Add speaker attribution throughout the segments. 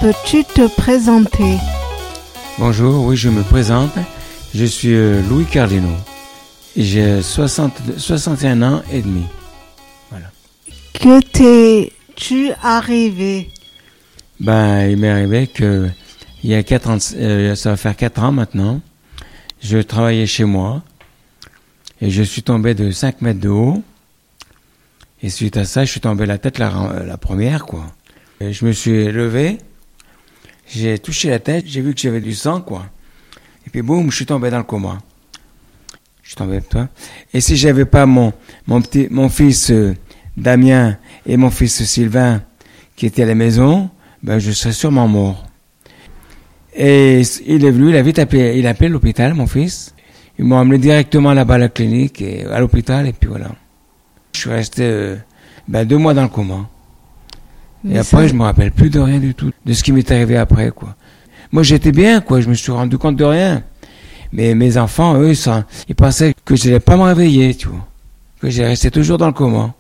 Speaker 1: Peux-tu te présenter?
Speaker 2: Bonjour, oui, je me présente. Je suis Louis Cardino. Et j'ai 61 ans et demi. Voilà.
Speaker 1: Que t'es-tu arrivé?
Speaker 2: Il m'est arrivé que il y a 4 ans, ça va faire 4 ans maintenant. Je travaillais chez moi et je suis tombé de 5 mètres de haut. Et suite à ça, je suis tombé la tête la première, quoi. Et je me suis levé, j'ai touché la tête, j'ai vu que j'avais du sang, quoi. Et puis boum, je suis tombé dans le coma. Je suis tombé, toi. Et si j'avais pas mon fils Damien et mon fils Sylvain qui étaient à la maison, je serais sûrement mort. Et il est venu, il a vite appelé, il a appelé l'hôpital, mon fils. Ils m'ont emmené directement là-bas à la clinique et à l'hôpital, et puis voilà. Je suis resté 2 mois dans le coma. Et après, je me rappelle plus de rien du tout, de ce qui m'est arrivé après, quoi. Moi, j'étais bien, quoi. Je me suis rendu compte de rien. Mais mes enfants, eux, ils pensaient que je n'allais pas me réveiller, tu vois. Que j'ai resté toujours dans le coma.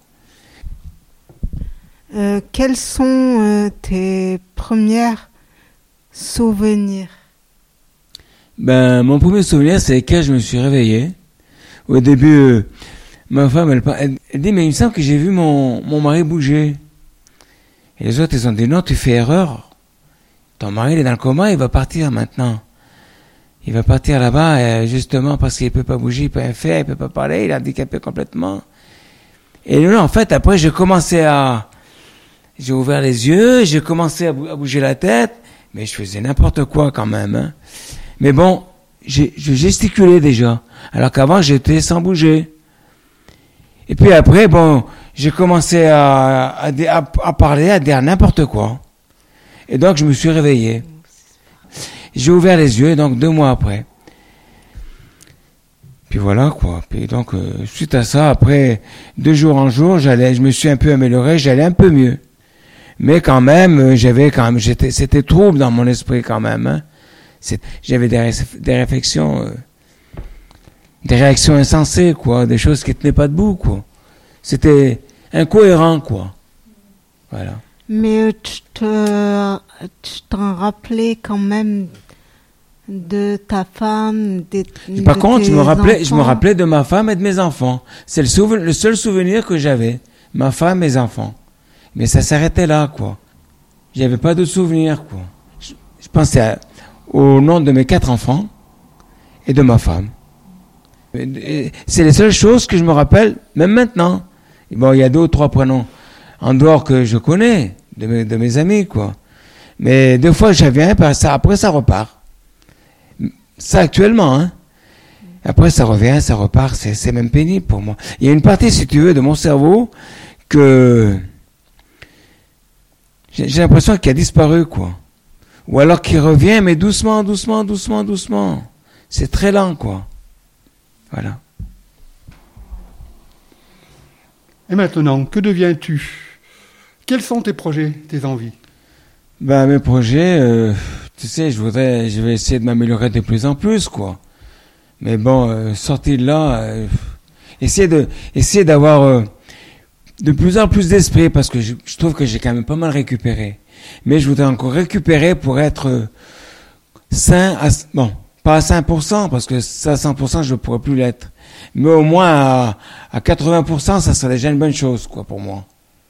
Speaker 1: Quels sont tes premiers souvenirs?
Speaker 2: Mon premier souvenir, c'est quand je me suis réveillé. Au début, ma femme, elle dit, mais il me semble que j'ai vu mon mari bouger. Et les autres, ils ont dit, non, tu fais erreur. Ton mari, il est dans le coma, il va partir maintenant. Il va partir là-bas, justement, parce qu'il peut pas bouger, il peut rien faire, il peut pas parler, il est handicapé complètement. Et non, en fait, après, j'ai ouvert les yeux, j'ai commencé à bouger la tête, mais je faisais n'importe quoi quand même, hein. Mais bon, je gesticulais déjà, alors qu'avant, j'étais sans bouger. Et puis après, j'ai commencé à parler, à dire n'importe quoi. Et donc, je me suis réveillé. J'ai ouvert les yeux, donc 2 mois après. Puis voilà, quoi. Puis donc, suite à ça, après, de jour en jour, je me suis un peu amélioré, j'allais un peu mieux. Mais quand même, c'était trouble dans mon esprit quand même, hein. J'avais des réflexions, des réactions insensées, quoi, des choses qui tenaient pas debout, quoi. C'était incohérent, quoi. Voilà.
Speaker 1: Mais tu t'en rappelais quand même de ta femme,
Speaker 2: Par contre, je me rappelais de ma femme et de mes enfants. C'est le seul souvenir que j'avais. Ma femme, mes enfants. Mais ça s'arrêtait là, quoi. J'avais pas de souvenirs, quoi. Je pensais au nom de mes 4 enfants et de ma femme. C'est les seules choses que je me rappelle, même maintenant. Il y a 2 ou 3 prénoms en dehors que je connais, de mes amis, quoi. Mais des fois, je viens, après ça repart. Ça actuellement, hein. Après, ça revient, ça repart, c'est même pénible pour moi. Il y a une partie, si tu veux, de mon cerveau que j'ai l'impression qu'il a disparu, quoi. Ou alors qu'il revient, mais doucement, doucement, doucement, doucement. C'est très lent, quoi. Voilà.
Speaker 3: Et maintenant, que deviens-tu? Quels sont tes projets, tes envies?
Speaker 2: Mes projets, tu sais, je vais essayer de m'améliorer de plus en plus, quoi. Mais sortir de là, essayer d'avoir de plus en plus d'esprit, parce que je trouve que j'ai quand même pas mal récupéré. Mais je voudrais encore récupérer pour être sain, pas à 5%, parce que ça, à 100%, je ne pourrais plus l'être. Mais au moins à 80%, ça serait déjà une bonne chose, quoi, pour moi.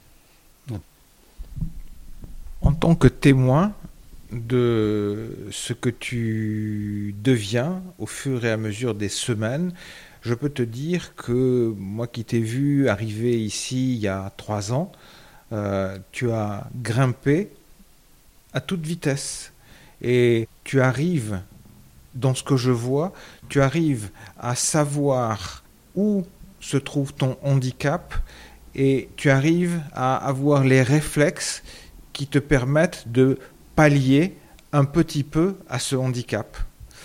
Speaker 4: En tant que témoin de ce que tu deviens au fur et à mesure des semaines, je peux te dire que moi qui t'ai vu arriver ici il y a 3 ans, tu as grimpé à toute vitesse et tu arrives, dans ce que je vois, tu arrives à savoir où se trouve ton handicap et tu arrives à avoir les réflexes qui te permettent de pallier un petit peu à ce handicap.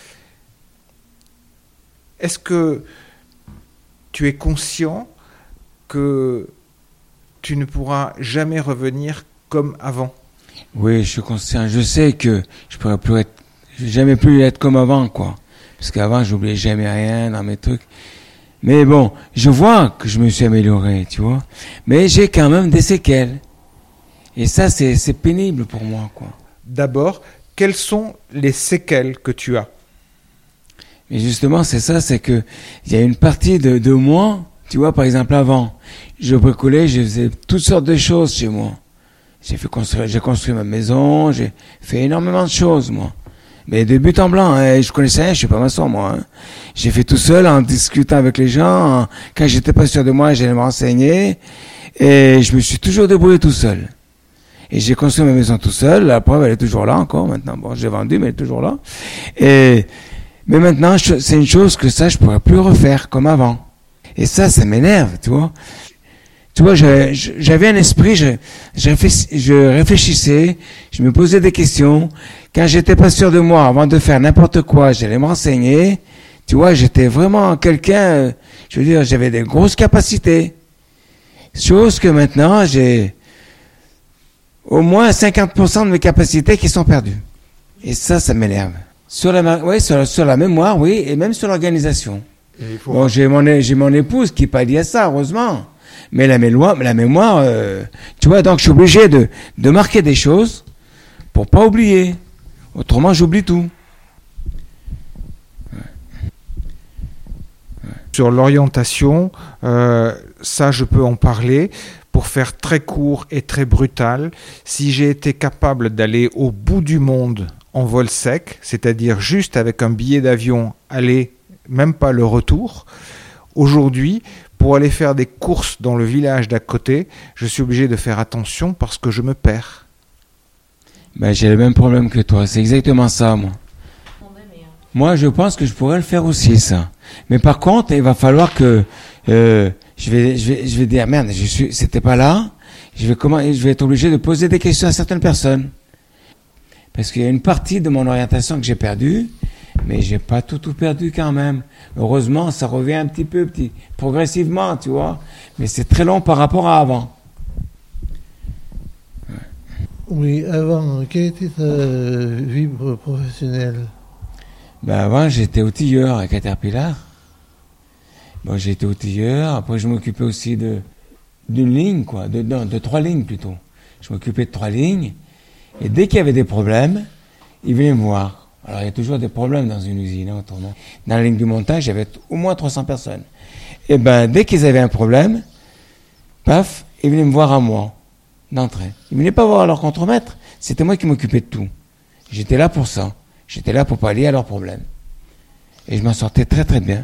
Speaker 4: Est-ce que tu es conscient que tu ne pourras jamais revenir comme avant?
Speaker 2: Oui, je suis conscient. Je sais que je pourrais jamais plus être comme avant, quoi. Parce qu'avant, j'oubliais jamais rien dans mes trucs. Mais bon, je vois que je me suis amélioré, tu vois. Mais j'ai quand même des séquelles. Et ça, c'est pénible pour moi, quoi.
Speaker 4: d'abord, quelles sont les séquelles que tu as?
Speaker 2: Mais justement, c'est ça, c'est que il y a une partie de moi, tu vois, par exemple, avant, je bricolais, je faisais toutes sortes de choses chez moi. J'ai construit ma maison, j'ai fait énormément de choses, moi. Mais de but en blanc, hein, je connaissais rien, je suis pas maçon, moi. Hein. J'ai fait tout seul, en discutant avec les gens. Quand j'étais pas sûr de moi, j'allais me renseigner. Et je me suis toujours débrouillé tout seul. Et j'ai construit ma maison tout seul. La preuve, elle est toujours là encore, maintenant. Bon, j'ai vendu, mais elle est toujours là. Mais maintenant, c'est une chose que ça, je pourrais plus refaire comme avant. Et ça m'énerve, tu vois. Tu vois, j'avais un esprit, je réfléchissais, je me posais des questions. Quand j'étais pas sûr de moi, avant de faire n'importe quoi, j'allais me renseigner. Tu vois, j'étais vraiment quelqu'un, je veux dire, j'avais des grosses capacités. Chose que maintenant, j'ai au moins 50% de mes capacités qui sont perdues. Et ça m'énerve. Sur la mémoire, oui, et même sur l'organisation. Bon, j'ai mon épouse qui pallie à ça, heureusement. Mais la mémoire, tu vois, donc je suis obligé de marquer des choses pour pas oublier. Autrement, j'oublie tout.
Speaker 4: Sur l'orientation, ça, je peux en parler. Pour faire très court et très brutal, si j'ai été capable d'aller au bout du monde en vol sec, c'est-à-dire juste avec un billet d'avion, aller, même pas le retour, aujourd'hui, pour aller faire des courses dans le village d'à côté, je suis obligé de faire attention parce que je me perds.
Speaker 2: Ben, j'ai le même problème que toi, c'est exactement ça, moi. Moi, je pense que je pourrais le faire aussi, ça. Mais par contre, il va falloir que je vais dire merde, c'était pas là. Je vais être obligé de poser des questions à certaines personnes. Parce qu'il y a une partie de mon orientation que j'ai perdue, mais j'ai pas tout perdu quand même. Heureusement, ça revient un petit peu, progressivement, tu vois. Mais c'est très long par rapport à avant.
Speaker 5: Oui, avant, quelle était ta vie professionnelle?
Speaker 2: Ben avant, j'étais outilleur à Caterpillar. Bon, j'ai été outilleur. Après, je m'occupais aussi d'une ligne, quoi. De 3 lignes plutôt. Je m'occupais de 3 lignes. Et dès qu'il y avait des problèmes, ils venaient me voir. Alors, il y a toujours des problèmes dans une usine, hein, autrement. Dans la ligne du montage, il y avait au moins 300 personnes. Et ben, dès qu'ils avaient un problème, paf, ils venaient me voir à moi, d'entrée. Ils venaient pas voir leur contremaître. C'était moi qui m'occupais de tout. J'étais là pour ça. J'étais là pour pallier à leurs problèmes. Et je m'en sortais très très bien.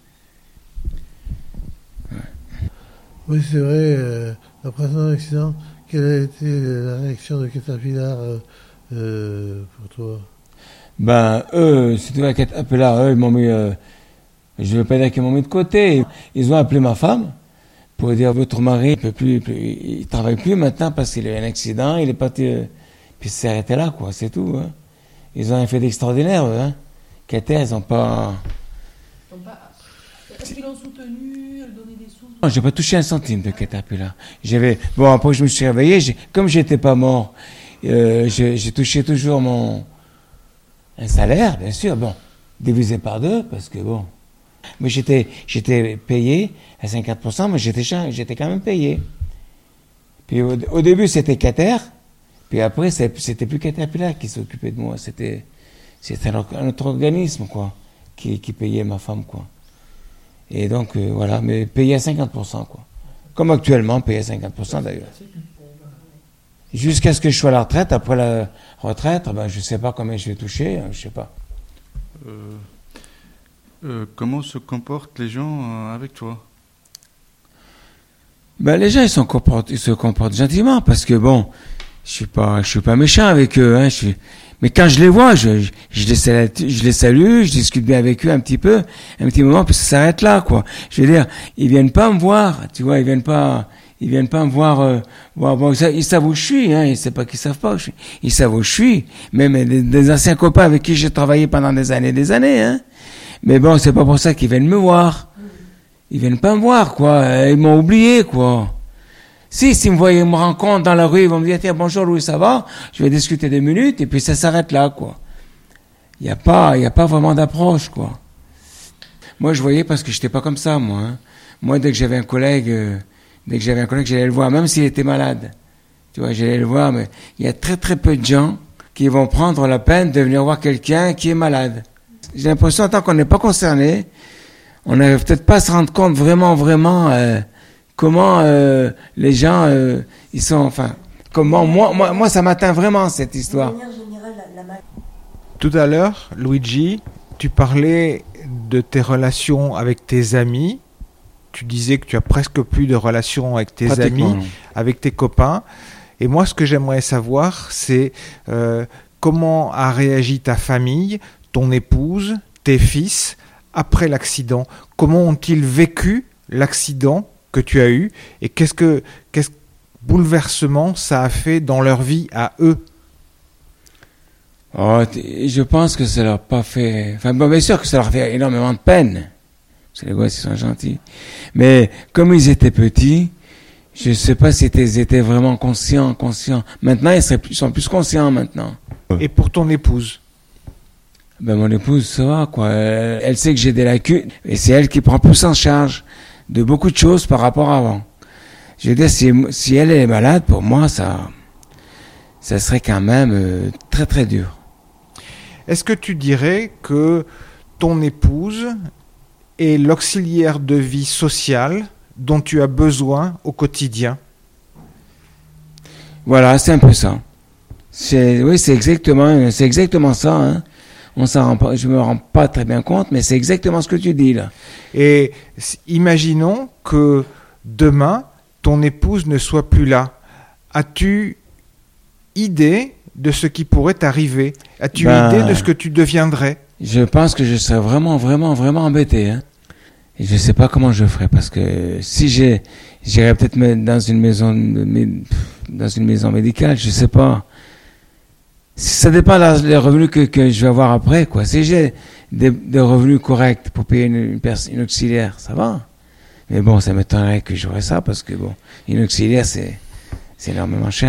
Speaker 5: Ouais. Oui, c'est vrai. Après ton accident, quelle a été la réaction de Caterpillar pour toi?
Speaker 2: Ben, c'était à Caterpillar, ils m'ont mis, je ne veux pas dire qu'ils m'ont mis de côté. Ils ont appelé ma femme pour dire votre mari il travaille plus maintenant parce qu'il a eu un accident, il est parti, puis c'est arrêté là, quoi, c'est tout, hein. Ils ont un fait d'extraordinaire, hein. Cater, ils n'ont pas...
Speaker 6: Est-ce qu'ils l'ont soutenu, donné des sous?
Speaker 2: Non, j'ai pas touché un centime de Caterpillar. Bon, après je me suis réveillé, comme j'étais pas mort, j'ai touché toujours un salaire, bien sûr, bon, divisé par 2, parce que bon... Mais j'étais payé à 50%, mais j'étais quand même payé. Puis au début, c'était Cater, puis après, c'était plus Caterpillar qui s'occupait de moi, c'était un autre organisme, quoi, qui payait ma femme, quoi. Et donc, voilà, mais payé à 50%, quoi. Comme actuellement, payé à 50% d'ailleurs. Jusqu'à ce que je sois à la retraite. Après la retraite, ben, je ne sais pas combien je vais toucher, je ne sais pas.
Speaker 7: Comment se comportent les gens avec toi?
Speaker 2: Ben, les gens, ils se comportent gentiment, parce que bon, je suis pas méchant avec eux, hein, mais quand je les vois, je les salue, je discute bien avec eux un petit moment, puis ça s'arrête là, quoi. Je veux dire, ils viennent pas me voir, tu vois, ils viennent pas me voir, bon, ils savent où je suis, hein, c'est pas qu'ils savent pas où je suis. Ils savent où je suis. Même des anciens copains avec qui j'ai travaillé pendant des années, hein. Mais bon, c'est pas pour ça qu'ils viennent me voir. Ils viennent pas me voir, quoi. Ils m'ont oublié, quoi. S'ils me rencontrent dans la rue, ils vont me dire, tiens, bonjour Louis, ça va? Je vais discuter 2 minutes, et puis ça s'arrête là, quoi. Il y a pas vraiment d'approche, quoi. Moi, je voyais parce que j'étais pas comme ça, moi, hein. Moi, dès que j'avais un collègue, j'allais le voir, même s'il était malade. Tu vois, j'allais le voir, mais il y a très très peu de gens qui vont prendre la peine de venir voir quelqu'un qui est malade. J'ai l'impression, tant qu'on n'est pas concerné, on n'arrive peut-être pas à se rendre compte vraiment comment les gens ils sont. Enfin, comment moi ça m'atteint vraiment cette histoire.
Speaker 8: De manière générale,
Speaker 4: Tout à l'heure, Luigi, tu parlais de tes relations avec tes amis. Tu disais que tu as presque plus de relations avec tes amis,
Speaker 2: Non.
Speaker 4: avec tes copains. Et moi, ce que j'aimerais savoir, c'est comment a réagi ta famille, ton épouse, tes fils, après l'accident. Comment ont-ils vécu l'accident que tu as eu et quel bouleversement ça a fait dans leur vie à eux?
Speaker 2: Oh, je pense que ça leur a pas fait. Enfin, bon, bien sûr que ça leur fait énormément de peine. Parce que les gosses, ils sont gentils. Mais comme ils étaient petits, je sais pas si ils étaient vraiment conscients. Maintenant, ils sont plus conscients maintenant.
Speaker 4: Et pour ton épouse?
Speaker 2: Ben, mon épouse, ça va, quoi. Elle sait que j'ai des lacunes. Et c'est elle qui prend plus en charge de beaucoup de choses par rapport à avant. Je veux dire, si elle est malade, pour moi, ça serait quand même très, très dur.
Speaker 4: Est-ce que tu dirais que ton épouse est l'auxiliaire de vie sociale dont tu as besoin au quotidien?
Speaker 2: Voilà, c'est un peu ça. Oui, c'est exactement ça, hein. Je me rends pas très bien compte, mais c'est exactement ce que tu dis, là.
Speaker 4: Et imaginons que demain, ton épouse ne soit plus là. As-tu idée de ce qui pourrait t'arriver? As-tu idée de ce que tu deviendrais?
Speaker 2: Je pense que je serais vraiment, vraiment, vraiment embêté, hein. Et je sais pas comment je ferais, parce que si j'irais peut-être dans une maison médicale, je sais pas. Ça dépend des revenus que je vais avoir après, quoi. Si j'ai des revenus corrects pour payer une auxiliaire, ça va. Mais bon, ça m'étonnerait que j'aurais ça, parce que bon, une auxiliaire, c'est énormément cher.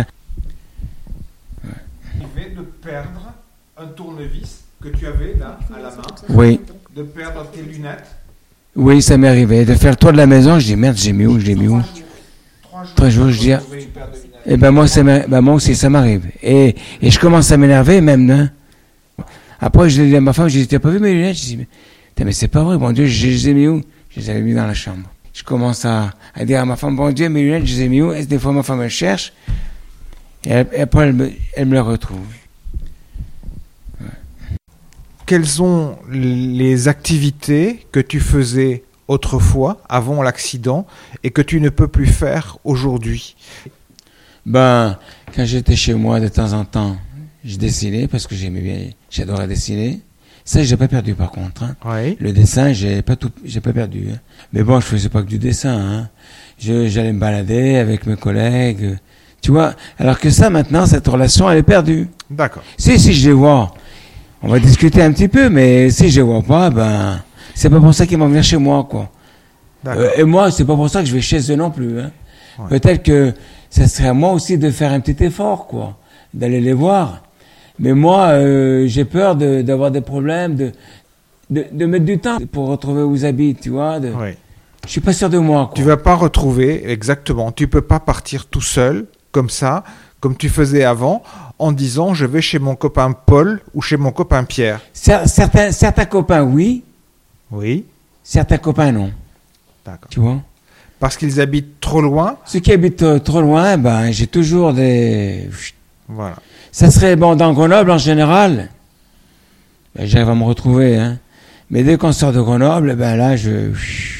Speaker 4: Ouais. De perdre un tournevis que tu avais là, à la main.
Speaker 2: Oui.
Speaker 4: De perdre tes lunettes.
Speaker 2: Oui, ça m'est arrivé. De faire le tour de la maison, je dis merde, je l'ai mis où? 3 jours, je dis. Et ben moi aussi, ça m'arrive. Et je commence à m'énerver même, hein. Après, je dis à ma femme, je dis, t'as pas vu mes lunettes? Je dis, mais c'est pas vrai, bon Dieu, je les ai mis où? Je les avais mis dans la chambre. Je commence à dire à ma femme, bon Dieu, mes lunettes, je les ai mis où? Et des fois, ma femme, elle cherche. Et après, elle me les retrouve.
Speaker 4: Ouais. Quelles sont les activités que tu faisais autrefois, avant l'accident, et que tu ne peux plus faire aujourd'hui?
Speaker 2: Ben, quand j'étais chez moi, de temps en temps, je dessinais parce que j'adorais dessiner. Ça, j'ai pas perdu par contre, hein.
Speaker 4: Oui.
Speaker 2: Le dessin, j'ai pas perdu, hein. Mais bon, je faisais pas que du dessin, hein. J'allais me balader avec mes collègues. Tu vois, alors que ça, maintenant, cette relation, elle est perdue.
Speaker 4: D'accord.
Speaker 2: Si je les vois, on va discuter un petit peu, mais si je les vois pas, ben, c'est pas pour ça qu'ils vont venir chez moi, quoi. Et moi, c'est pas pour ça que je vais chez eux non plus, hein. Ouais. Peut-être que ça serait à moi aussi de faire un petit effort, quoi, d'aller les voir. Mais moi, j'ai peur d'avoir des problèmes, de mettre du temps pour retrouver où ils habitent, tu vois.
Speaker 4: Oui.
Speaker 2: Je suis pas sûr de moi, quoi.
Speaker 4: Tu vas pas retrouver, exactement. Tu peux pas partir tout seul, comme ça, comme tu faisais avant, en disant je vais chez mon copain Paul ou chez mon copain Pierre.
Speaker 2: Certains copains, oui.
Speaker 4: Oui.
Speaker 2: Certains copains, non.
Speaker 4: D'accord.
Speaker 2: Tu vois?
Speaker 4: Parce qu'ils habitent trop loin.
Speaker 2: Ceux qui habitent trop loin, ben, j'ai toujours des...
Speaker 4: Voilà.
Speaker 2: Ça serait, bon, dans Grenoble, en général, ben, j'arrive à me retrouver, hein. Mais dès qu'on sort de Grenoble, ben là, je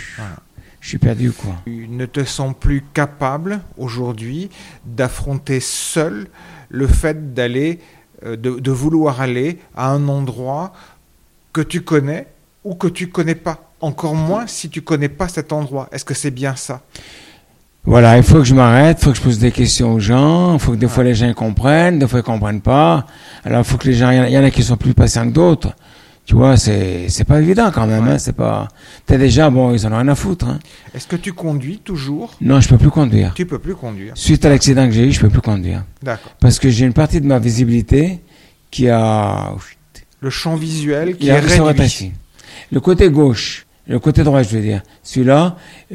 Speaker 2: suis perdu, quoi.
Speaker 4: Tu ne te sens plus capable, aujourd'hui, d'affronter seul le fait d'aller, de vouloir aller à un endroit que tu connais ou que tu connais pas. Encore moins si tu connais pas cet endroit. Est-ce que c'est bien ça?
Speaker 2: Voilà, il faut que je m'arrête, il faut que je pose des questions aux gens, il faut que des fois les gens comprennent, des fois ils comprennent pas. Alors il faut que les gens, il y en a qui sont plus patients que d'autres. Tu vois, c'est pas évident quand même, hein, c'est pas... T'as des gens, bon, ils en ont rien à foutre, hein.
Speaker 4: Est-ce que tu conduis toujours?
Speaker 2: Non, je peux plus conduire.
Speaker 4: Tu peux plus conduire.
Speaker 2: Suite à l'accident que j'ai eu, je peux plus conduire.
Speaker 4: D'accord.
Speaker 2: Parce que j'ai une partie de ma visibilité qui a...
Speaker 4: Le champ visuel qui est réduit.
Speaker 2: Le côté gauche, le côté droit, je veux dire. Celui-là,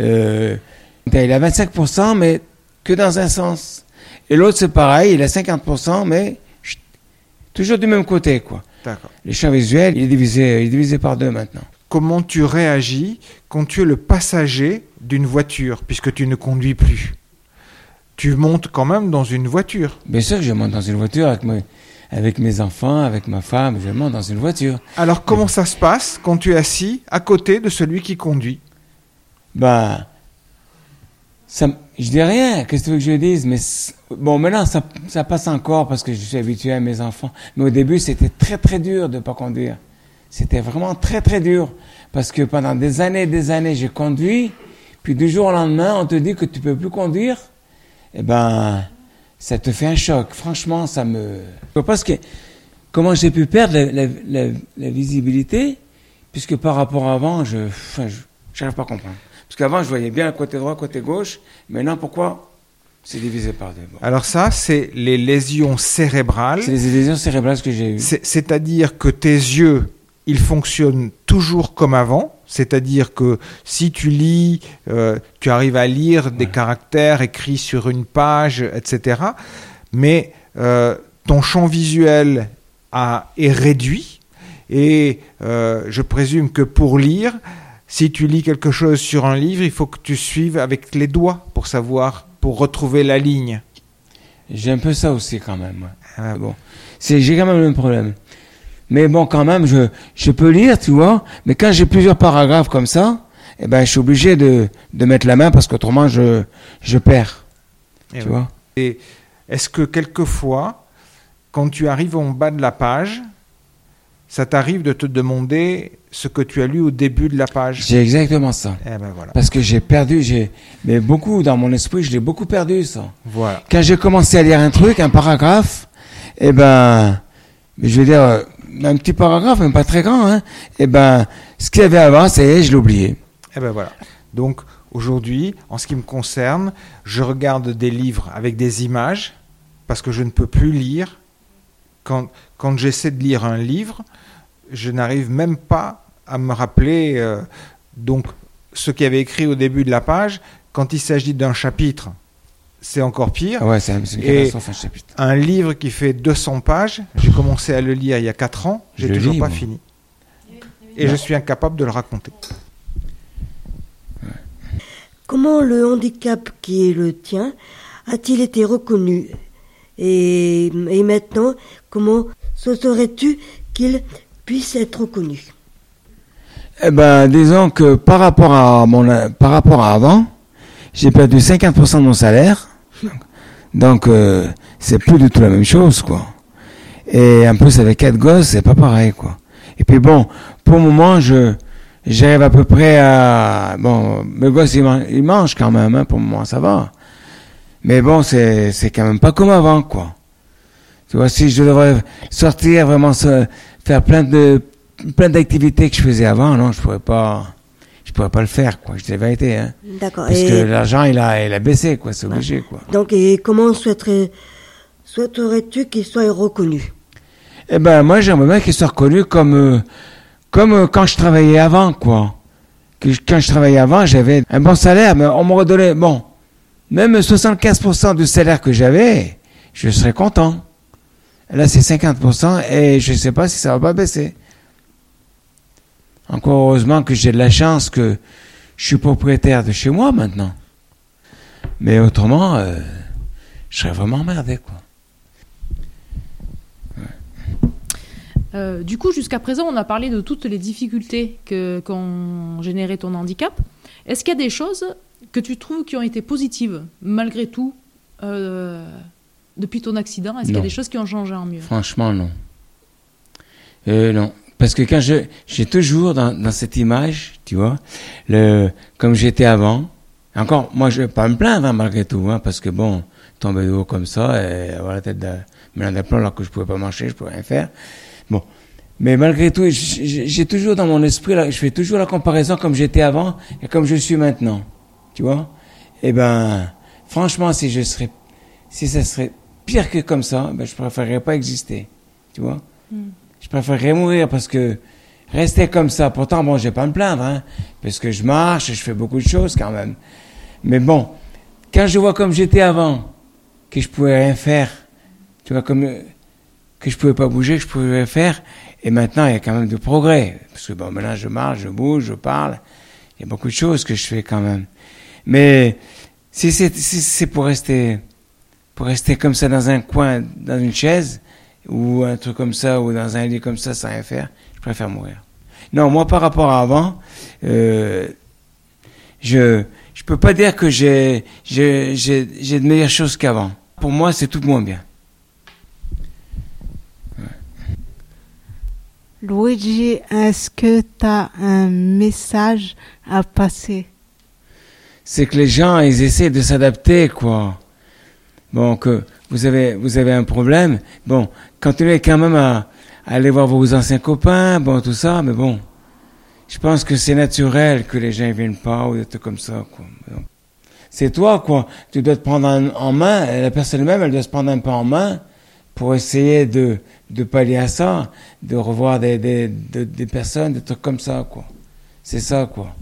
Speaker 2: il a 25%, mais que dans un sens. Et l'autre, c'est pareil, il a 50%, mais toujours du même côté, quoi.
Speaker 4: D'accord.
Speaker 2: Le champ visuel, il est divisé par deux maintenant.
Speaker 4: Comment tu réagis quand tu es le passager d'une voiture, puisque tu ne conduis plus? Tu montes quand même dans une voiture.
Speaker 2: Bien sûr que je monte dans une voiture avec mes enfants, avec ma femme, je monte dans une voiture.
Speaker 4: Alors comment ça se passe quand tu es assis à côté de celui qui conduit?
Speaker 2: Ben, je dis rien, qu'est-ce que tu veux que je dise? Mais bon, maintenant, ça passe encore parce que je suis habitué à mes enfants. Mais au début, c'était très, très dur de ne pas conduire. C'était vraiment très, très dur. Parce que pendant des années, j'ai conduit. Puis du jour au lendemain, on te dit que tu peux plus conduire. Eh ben, ça te fait un choc. Franchement, ça me... Parce que comment j'ai pu perdre la visibilité, puisque par rapport à avant, je n'arrive pas à comprendre. Parce qu'avant, je voyais bien côté droit, côté gauche. Maintenant, pourquoi c'est divisé par deux? Bon.
Speaker 4: Alors ça, c'est les lésions cérébrales.
Speaker 2: C'est les lésions cérébrales que j'ai eues.
Speaker 4: C'est-à-dire que tes yeux, ils fonctionnent toujours comme avant. C'est-à-dire que si tu lis, tu arrives à lire des caractères écrits sur une page, etc. Mais ton champ visuel est réduit. Et je présume que pour lire... Si tu lis quelque chose sur un livre, il faut que tu suives avec les doigts pour retrouver la ligne.
Speaker 2: J'ai un peu ça aussi quand même. Ouais. Ah, bon. J'ai quand même le même problème. Mais bon, quand même, je peux lire, tu vois. Mais quand j'ai plusieurs paragraphes comme ça, eh ben, je suis obligé de mettre la main parce qu'autrement, je perds. Tu vois.
Speaker 4: Et est-ce que quelquefois, quand tu arrives en bas de la page, ça t'arrive de te demander ce que tu as lu au début de la page?
Speaker 2: C'est exactement ça.
Speaker 4: Eh ben voilà.
Speaker 2: Parce que j'ai perdu, mais beaucoup dans mon esprit, je l'ai beaucoup perdu, ça.
Speaker 4: Voilà.
Speaker 2: Quand j'ai commencé à lire un truc, un paragraphe, eh ben, je vais dire, un petit paragraphe, même pas très grand, hein, eh ben, ce qu'il y avait avant, je l'ai oublié.
Speaker 4: Eh ben voilà. Donc, aujourd'hui, en ce qui me concerne, je regarde des livres avec des images, parce que je ne peux plus lire. Quand j'essaie de lire un livre, je n'arrive même pas à me rappeler donc ce qu'il y avait écrit au début de la page. Quand il s'agit d'un chapitre, c'est encore pire.
Speaker 2: Ouais, c'est une catastrophe, un chapitre.
Speaker 4: Un livre qui fait 200 pages, j'ai commencé à le lire il y a 4 ans, j'ai toujours pas fini. Et je suis incapable de le raconter.
Speaker 8: Comment le handicap qui est le tien a-t-il été reconnu ? Et maintenant, comment souhaiterais-tu qu'il puisse être reconnu?
Speaker 2: Eh ben, disons que par rapport à avant, j'ai perdu 50% de mon salaire. Donc, c'est plus du tout la même chose, quoi. Et en plus, avec 4 gosses, c'est pas pareil, quoi. Et puis bon, pour le moment, j'arrive à peu près à... Bon, mes gosses, ils mangent quand même, hein, pour le moment, ça va. Mais bon, c'est quand même pas comme avant, quoi. Tu vois, si je devrais sortir, vraiment faire plein d'activités que je faisais avant, non, je pourrais pas le faire, quoi. Je dis la vérité, hein.
Speaker 8: D'accord.
Speaker 2: Parce que l'argent, il a baissé, quoi. C'est obligé, quoi.
Speaker 8: Donc, et comment souhaiterais-tu qu'il soit reconnu?
Speaker 2: Eh ben, moi, j'aimerais bien qu'il soit reconnu comme quand je travaillais avant, quoi. Quand je travaillais avant, j'avais un bon salaire, mais on me redonnait, bon, même 75% du salaire que j'avais, je serais content. Là, c'est 50% et je ne sais pas si ça va pas baisser. Encore heureusement que j'ai de la chance que je suis propriétaire de chez moi maintenant. Mais autrement, je serais vraiment emmerdé, quoi.
Speaker 6: Du coup, jusqu'à présent, on a parlé de toutes les difficultés qu'ont généré ton handicap. Est-ce qu'il y a des choses que tu trouves qui ont été positives, malgré tout, depuis ton accident? Est-ce qu'il y a des choses qui ont changé en mieux?
Speaker 2: Franchement, non. Non. Parce que quand j'ai toujours dans cette image, tu vois, comme j'étais avant, encore, moi, je vais pas me plaindre, hein, malgré tout, hein, parce que bon, tomber de haut comme ça, et avoir la tête d'un plan alors que je pouvais pas marcher, je pouvais rien faire. Bon. Mais malgré tout, j'ai toujours dans mon esprit, là, je fais toujours la comparaison comme j'étais avant et comme je suis maintenant. Tu vois? Eh ben, franchement, si ça serait pire que comme ça, ben, je préférerais pas exister. Tu vois? Je préférerais mourir parce que rester comme ça, pourtant, bon, je vais pas me plaindre, hein, parce que je marche et je fais beaucoup de choses quand même. Mais bon, quand je vois comme j'étais avant, que je pouvais rien faire, tu vois, comme que je pouvais pas bouger, que je pouvais faire. Et maintenant, il y a quand même du progrès. Parce que bon, maintenant, je marche, je bouge, je parle. Il y a beaucoup de choses que je fais quand même. Mais si c'est pour rester comme ça dans un coin, dans une chaise, ou un truc comme ça, ou dans un lit comme ça, sans rien faire, je préfère mourir. Non, moi, par rapport à avant, je peux pas dire que j'ai de meilleures choses qu'avant. Pour moi, c'est tout moins bien.
Speaker 1: Luigi, est-ce que tu as un message à passer?
Speaker 2: C'est que les gens, ils essaient de s'adapter, quoi. Bon, que vous avez un problème. Bon, continuez quand même à aller voir vos anciens copains, bon, tout ça, mais bon. Je pense que c'est naturel que les gens ne viennent pas ou des trucs comme ça, quoi. C'est toi, quoi. Tu dois te prendre en main, la personne elle-même, elle doit se prendre un peu en main pour essayer de pallier à ça, de revoir des personnes, des trucs comme ça, quoi. C'est ça, quoi.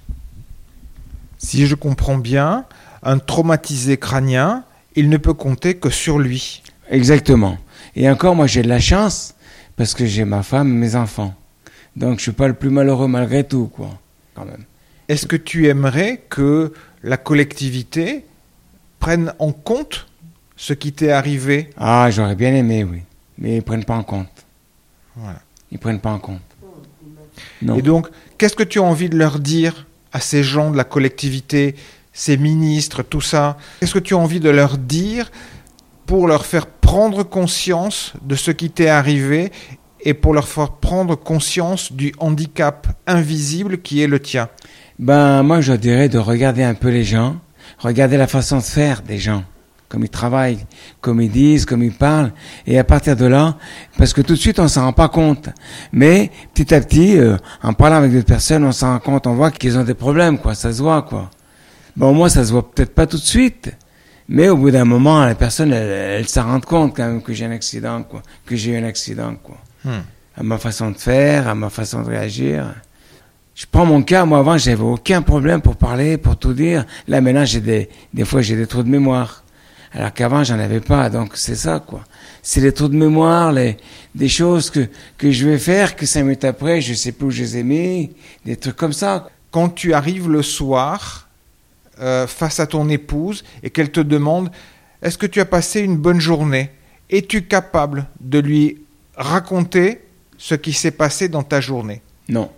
Speaker 4: Si je comprends bien, un traumatisé crânien, il ne peut compter que sur lui.
Speaker 2: Exactement. Et encore, moi, j'ai de la chance parce que j'ai ma femme et mes enfants. Donc, je suis pas le plus malheureux malgré tout, quoi, quand même.
Speaker 4: Est-ce que tu aimerais que la collectivité prenne en compte ce qui t'est arrivé?
Speaker 2: Ah, j'aurais bien aimé, oui. Mais ils prennent pas en compte.
Speaker 4: Voilà.
Speaker 2: Ils prennent pas en compte. Non.
Speaker 4: Et donc, qu'est-ce que tu as envie de leur dire à ces gens de la collectivité, ces ministres, tout ça? Qu'est-ce que tu as envie de leur dire pour leur faire prendre conscience de ce qui t'est arrivé et pour leur faire prendre conscience du handicap invisible qui est le tien?
Speaker 2: Ben, moi, je dirais de regarder un peu les gens, regarder la façon de faire des gens, comme ils travaillent, comme ils disent, comme ils parlent, et à partir de là, parce que tout de suite, on s'en rend pas compte. Mais, petit à petit, en parlant avec d'autres personnes, on s'en rend compte, on voit qu'ils ont des problèmes, quoi, ça se voit, quoi. Bon, moi, ça se voit peut-être pas tout de suite, mais au bout d'un moment, la personne, elle s'en rend compte quand même que j'ai un accident, quoi, que j'ai eu un accident, quoi. À ma façon de faire, à ma façon de réagir. Je prends mon cas, moi avant, j'avais aucun problème pour parler, pour tout dire. Là, maintenant, des fois, j'ai des trous de mémoire. Alors qu'avant, j'en avais pas, donc c'est ça, quoi. C'est les trous de mémoire, des choses que je vais faire, que 5 minutes après, je sais plus où je les ai mis, des trucs comme ça.
Speaker 4: Quand tu arrives le soir, face à ton épouse, et qu'elle te demande, est-ce que tu as passé une bonne journée? Es-tu capable de lui raconter ce qui s'est passé dans ta journée?
Speaker 2: Non.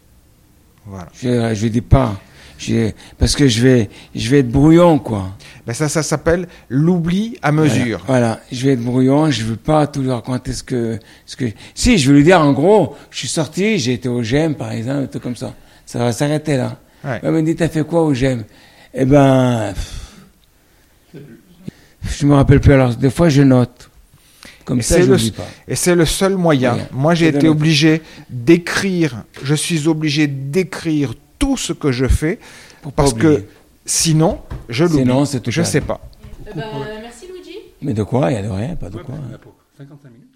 Speaker 4: Voilà.
Speaker 2: Je dis pas. Parce que je vais être brouillon, quoi.
Speaker 4: Ben ça s'appelle l'oubli à mesure.
Speaker 2: Voilà. Je vais être brouillon, je veux pas tout lui raconter ce que, si, je vais lui dire, en gros, je suis sorti, j'ai été au GEM, par exemple, tout comme ça. Ça va s'arrêter là.
Speaker 4: Ouais.
Speaker 2: Elle me dit, t'as fait quoi au GEM? Eh ben, je me rappelle plus, alors, des fois, je note. Comme ça, je ne dis pas.
Speaker 4: Et c'est le seul moyen.
Speaker 2: Rien.
Speaker 4: Moi, j'ai été obligé d'écrire, je suis obligé d'écrire tout ce que je fais, parce que sinon, je l'oublie.
Speaker 2: Sinon, c'est tout
Speaker 4: je sais pas.
Speaker 6: merci Luigi.
Speaker 2: Mais de quoi? Il y a de rien, pas de quoi.
Speaker 3: 55 minutes.